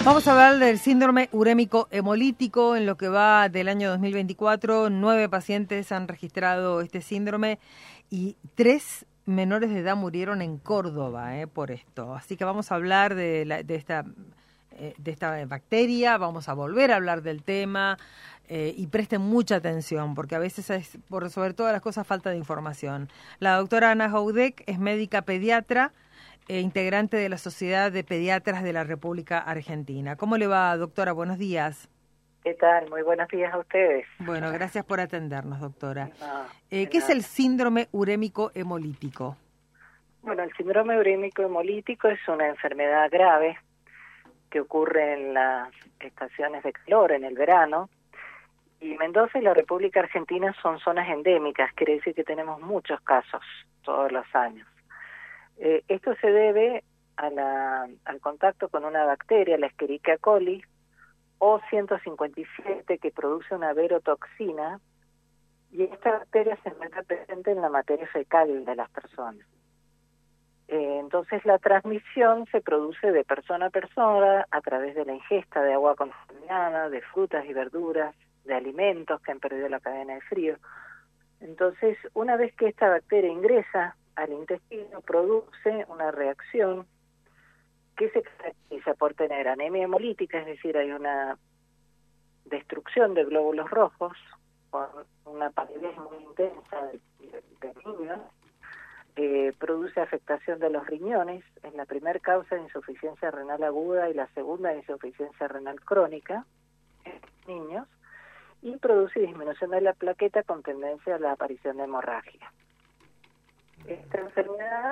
Vamos a hablar del síndrome urémico hemolítico. En lo que va del año 2024, 9 pacientes han registrado este síndrome y 3 menores de edad murieron en Córdoba por esto. Así que vamos a hablar de esta bacteria, vamos a volver a hablar del tema y presten mucha atención porque a veces es, por sobre todas las cosas, falta de información. La doctora Ana Joudek es médica pediatra, integrante de la Sociedad de Pediatras de la República Argentina. ¿Cómo le va, doctora? Buenos días. ¿Qué tal? Muy buenos días a ustedes. Bueno, gracias por atendernos, doctora. No, ¿Qué es el síndrome urémico hemolítico? Bueno, el síndrome urémico hemolítico es una enfermedad grave que ocurre en las estaciones de calor, en el verano. Y Mendoza y la República Argentina son zonas endémicas, quiere decir que tenemos muchos casos todos los años. Esto se debe al contacto con una bacteria, la Escherichia coli, O157, que produce una verotoxina, y esta bacteria se encuentra presente en la materia fecal de las personas. Entonces la transmisión se produce de persona a persona a través de la ingesta de agua contaminada, de frutas y verduras, de alimentos que han perdido la cadena de frío. Entonces, una vez que esta bacteria ingresa al intestino, produce una reacción que se caracteriza por tener anemia hemolítica, es decir, hay una destrucción de glóbulos rojos, con una palidez muy intensa de niños, produce afectación de los riñones, es la primera causa de insuficiencia renal aguda y la segunda de insuficiencia renal crónica en niños, y produce disminución de la plaqueta con tendencia a la aparición de hemorragia. Esta enfermedad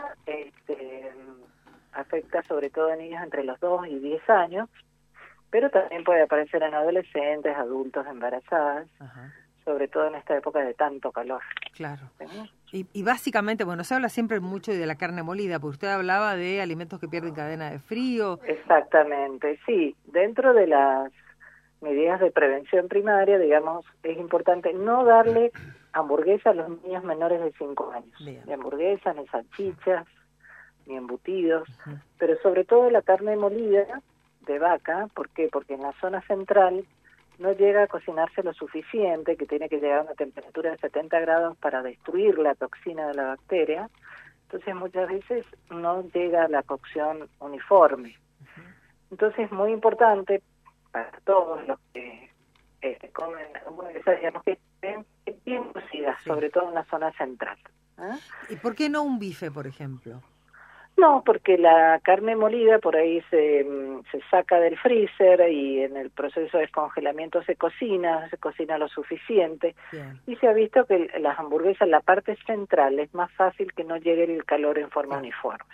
afecta sobre todo a niños entre los 2 y 10 años, pero también puede aparecer en adolescentes, adultos, embarazadas, sobre todo en esta época de tanto calor. Claro. Y básicamente, bueno, se habla siempre mucho de la carne molida, porque usted hablaba de alimentos que pierden cadena de frío. Exactamente, sí. Dentro de las medidas de prevención primaria, digamos, es importante no darle hamburguesa a los niños menores de 5 años. Bien. Ni hamburguesas, ni salchichas, ni embutidos, pero sobre todo la carne molida de vaca. ¿Por qué? Porque en la zona central no llega a cocinarse lo suficiente, que tiene que llegar a una temperatura de 70 grados para destruir la toxina de la bacteria. Entonces muchas veces no llega a la cocción uniforme. Entonces es muy importante para todos los que comen hamburguesas, digamos, que estén bien cocidas, sobre todo en la zona central. ¿Y por qué no un bife, por ejemplo? No, porque la carne molida por ahí se saca del freezer y en el proceso de descongelamiento se cocina lo suficiente. Bien. Y se ha visto que las hamburguesas, la parte central, es más fácil que no llegue el calor en forma uniforme.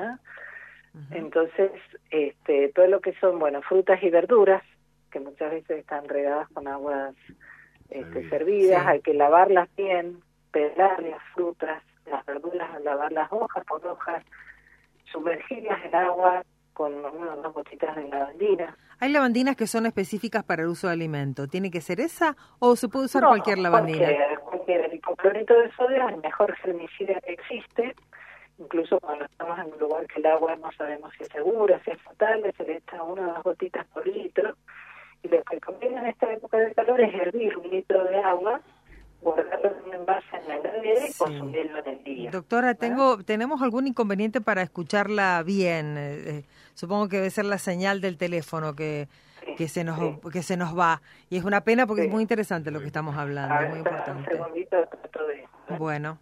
Entonces, todo lo que son, frutas y verduras, que muchas veces están regadas con aguas servidas, hay que lavarlas bien, pelar las frutas, las verduras, lavar las hojas por hojas, sumergirlas en agua con 1 o 2 gotitas de lavandina. ¿Hay lavandinas que son específicas para el uso de alimento? ¿Tiene que ser esa o se puede usar cualquier lavandina? Cualquier. El hipoclorito de sodio es el mejor germicida que existe. Incluso cuando estamos en un lugar que el agua no sabemos si es segura, si es potable, se le echa 1 o 2 gotitas por litro. Y lo que conviene en esta época de calor es hervir 1 litro de agua, guardarlo en un envase en la heladera y consumirlo en el día. Doctora, ¿tenemos algún inconveniente para escucharla bien? Supongo que debe ser la señal del teléfono que se nos va. Y es una pena porque es muy interesante lo que estamos hablando, es muy importante. Un segundito, trato de... Bueno.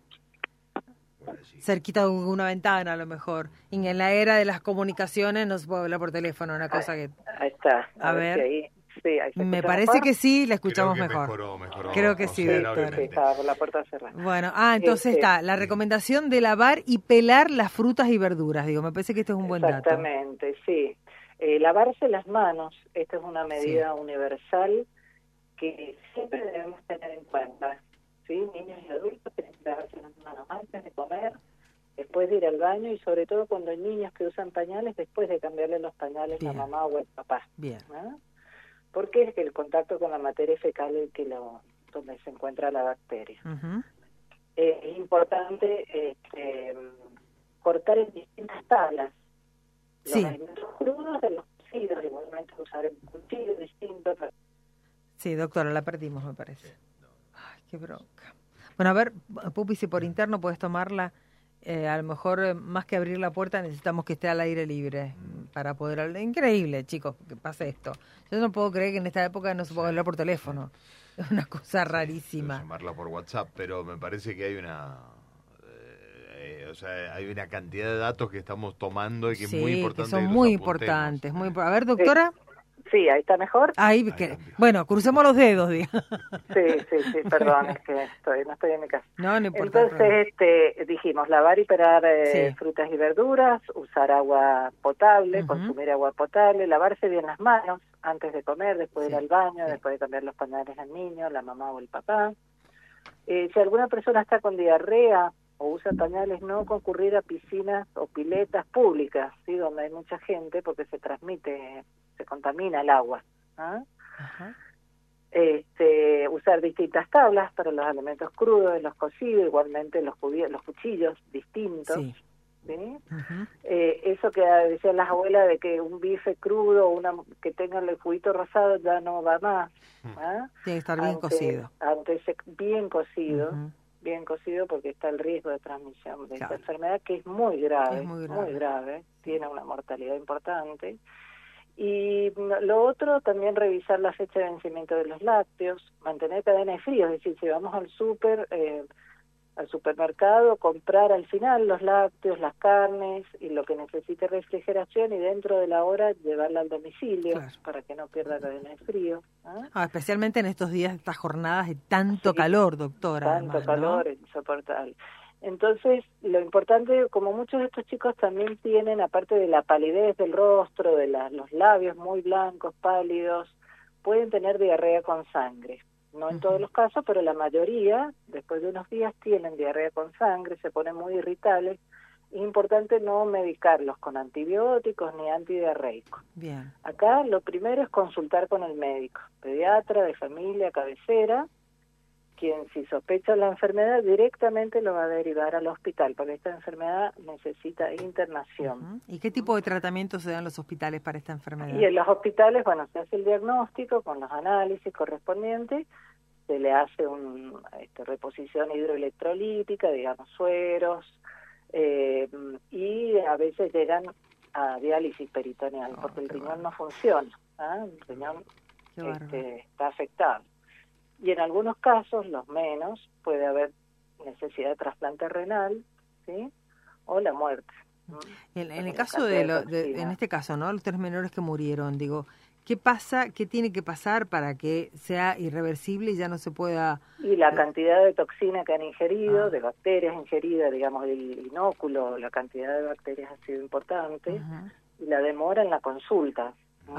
Cerquita de una ventana a lo mejor. Y en la era de las comunicaciones no se puede hablar por teléfono, una cosa que... Ahí está. A ver. Ahí, sí, ahí me parece que sí, la escuchamos mejor. Mejoró, creo que sí, doctora. Sí, estaba por la puerta cerrada. Bueno, entonces está la recomendación de lavar y pelar las frutas y verduras. Me parece que esto es un buen dato. Exactamente, sí. Lavarse las manos, esta es una medida universal que siempre debemos tener en cuenta. ¿Sí? Niños y adultos tienen que lavarse las manos antes de comer, después de ir al baño y sobre todo cuando hay niños que usan pañales, después de cambiarle los pañales a la mamá o el papá. Bien. Porque es el contacto con la materia fecal el que donde se encuentra la bacteria. Es importante cortar en distintas tablas los alimentos crudos de los cocidos, igualmente usar un cuchillo distinto. Sí, doctora, la perdimos, me parece. Ay, qué bronca. Bueno, a ver, Pupi, si por interno puedes tomarla, a lo mejor más que abrir la puerta necesitamos que esté al aire libre para poder hablar. Increíble, chicos, que pase esto. Yo no puedo creer que en esta época no se pueda hablar por teléfono. Es una cosa rarísima. Llamarla por WhatsApp, pero me parece que hay o sea, hay una cantidad de datos que estamos tomando y que es muy importante. Que son que los muy apuntemos. importantes. A ver, doctora. Sí, ahí está mejor. Ahí, bueno, crucemos los dedos, diga. Sí, perdón, es que no estoy en mi casa. No importa. Entonces, dijimos, lavar y pelar frutas y verduras, usar agua potable, consumir agua potable, lavarse bien las manos antes de comer, después de ir al baño, después de cambiar los pañales al niño, la mamá o el papá. Si alguna persona está con diarrea o usa pañales, no concurrir a piscinas o piletas públicas, ¿sí? Donde hay mucha gente, porque se contamina el agua. Usar distintas tablas para los alimentos crudos, los cocidos, igualmente los cuchillos distintos. ¿Sí? Eso que decían las abuelas de que un bife crudo, que tenga el juguito rosado ya no va más. Tiene que estar bien cocido. Bien cocido porque está el riesgo de transmisión de esta enfermedad, que es muy grave, muy grave, tiene una mortalidad importante. Y lo otro, también revisar la fecha de vencimiento de los lácteos, mantener cadena de frío, es decir, si vamos al supermercado, comprar al final los lácteos, las carnes y lo que necesite refrigeración, y dentro de la hora llevarla al domicilio para que no pierda cadena de frío. Especialmente en estos días, estas jornadas de tanto calor, doctora. Tanto calor, es insoportable. Entonces, lo importante, como muchos de estos chicos también tienen, aparte de la palidez del rostro, de los labios muy blancos, pálidos, pueden tener diarrea con sangre. No en todos los casos, pero la mayoría, después de unos días, tienen diarrea con sangre, se ponen muy irritables. Es importante no medicarlos con antibióticos ni antidiarreicos. Bien. Acá lo primero es consultar con el médico, pediatra, de familia, cabecera, quien si sospecha la enfermedad directamente lo va a derivar al hospital, porque esta enfermedad necesita internación. ¿Y qué tipo de tratamiento se dan en los hospitales para esta enfermedad? Y en los hospitales, se hace el diagnóstico con los análisis correspondientes, se le hace una reposición hidroelectrolítica, digamos sueros, y a veces llegan a diálisis peritoneal, porque el riñón no funciona, el riñón está afectado. Y en algunos casos, los menos, puede haber necesidad de trasplante renal, ¿sí? O la muerte. En el caso en este caso, ¿no? Los 3 menores que murieron, digo, ¿qué pasa, qué tiene que pasar para que sea irreversible y ya no se pueda...? Y la cantidad de toxina que han ingerido, de bacterias ingeridas, digamos, el inóculo, la cantidad de bacterias ha sido importante, y la demora en la consulta.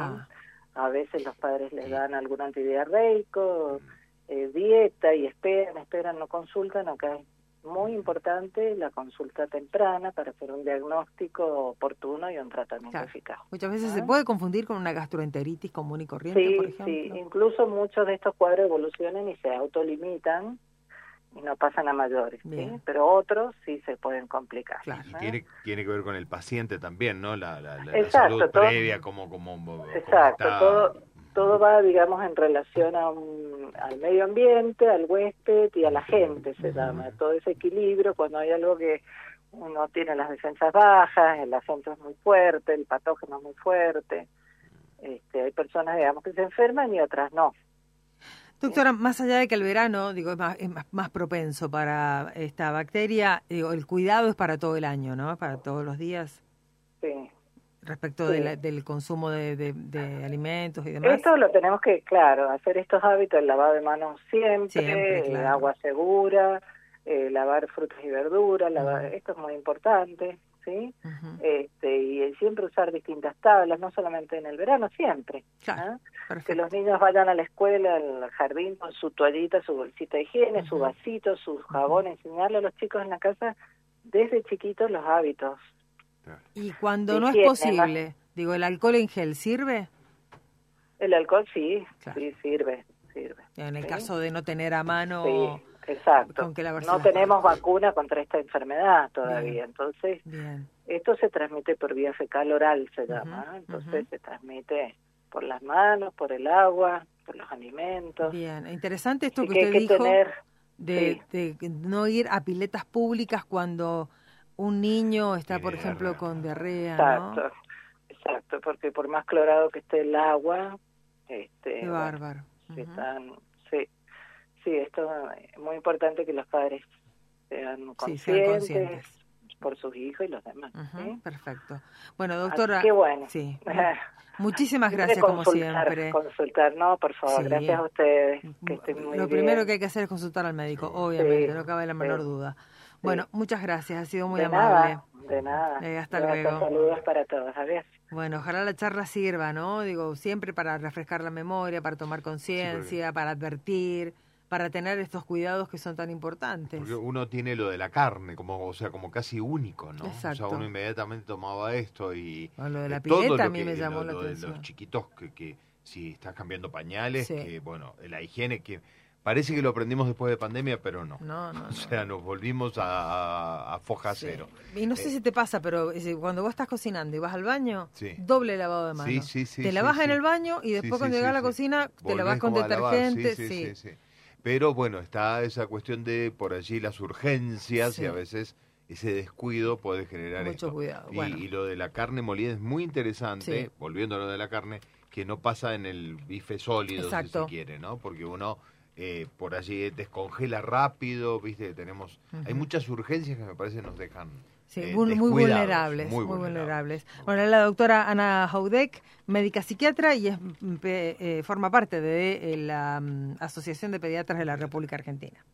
A veces los padres les dan algún antidiarreico, dieta, y esperan, no consultan. Acá es muy importante la consulta temprana para hacer un diagnóstico oportuno y un tratamiento eficaz. Muchas veces se puede confundir con una gastroenteritis común y corriente, por ejemplo. Sí, incluso muchos de estos cuadros evolucionan y se autolimitan y no pasan a mayores, ¿sí? Pero otros sí se pueden complicar. Y tiene que ver con el paciente también, ¿no? La Exacto, salud previa, como exacto, todo va, digamos, en relación al medio ambiente, al huésped y a la gente, se llama. Todo ese equilibrio, cuando hay algo que uno tiene las defensas bajas, el acento es muy fuerte, el patógeno es muy fuerte. Hay personas, digamos, que se enferman y otras no. Doctora, más allá de que el verano, digo, es más propenso para esta bacteria, digo, el cuidado es para todo el año, ¿no? Para todos los días. Sí. Respecto del consumo de alimentos y demás. Esto lo tenemos que, hacer estos hábitos, el lavado de manos siempre, agua segura, lavar frutas y verduras, esto es muy importante, ¿sí? Y siempre usar distintas tablas, no solamente en el verano, siempre. Que los niños vayan a la escuela, al jardín, con su toallita, su bolsita de higiene, su vasito, su jabón, enseñarle a los chicos en la casa desde chiquitos los hábitos. Y cuando no es posible, digo, ¿el alcohol en gel sirve? El alcohol sí sirve. En el caso de no tener a mano... Sí, exacto. No tenemos vacuna contra esta enfermedad todavía, entonces Esto se transmite por vía fecal oral, se llama, entonces se transmite por las manos, por el agua, por los alimentos. Bien, interesante esto Así que usted hay que dijo tener, de no ir a piletas públicas cuando un niño está, por Tiene ejemplo, diarrea. con diarrea, exacto, ¿no? exacto, porque por más clorado que esté el agua, Qué bueno, bárbaro. sí, esto es muy importante que los padres sean Sí, sean conscientes conscientes. por sus hijos y los demás. ¿sí? Perfecto. Bueno, doctora, Así que bueno. sí. Muchísimas Siempre gracias, como siempre. Consultar, no, por favor, Sí. gracias a ustedes, que estén muy Lo bien. primero que hay que hacer es consultar al médico, obviamente, Sí, no cabe la menor duda. Bueno, muchas gracias, ha sido muy de amable. De nada. Hasta Gracias, luego. saludos para todos, adiós. Bueno, ojalá la charla sirva, ¿no? Digo, siempre para refrescar la memoria, para tomar conciencia, para advertir, para tener estos cuidados que son tan importantes. Porque uno tiene lo de la carne, como, o sea, como casi único, ¿no? Exacto. O sea, uno inmediatamente tomaba esto y... Bueno, lo de la todo pileta lo a mí que- me llamó la lo de atención. los chiquitos que si estás cambiando pañales, Sí. que bueno, la higiene que parece que lo aprendimos después de pandemia, pero no. No. O sea, nos volvimos a foja Sí. cero. Y no sé si te pasa, pero cuando vos estás cocinando y vas al baño, doble lavado de manos. Te lavas en el baño y después cuando llegas a la cocina te lavas con detergente. Sí. Pero bueno, está esa cuestión de por allí las urgencias y a veces ese descuido puede generar mucho esto. cuidado. Y lo de la carne molida es muy interesante, volviendo a lo de la carne, que no pasa en el bife sólido, si se quiere, ¿no? Porque uno por allí descongela rápido, ¿viste? Tenemos hay muchas urgencias que me parece nos dejan muy vulnerables, muy vulnerables. Bueno, la doctora Ana Houdek, médica psiquiatra y forma parte de la Asociación de Pediatras de la República Argentina.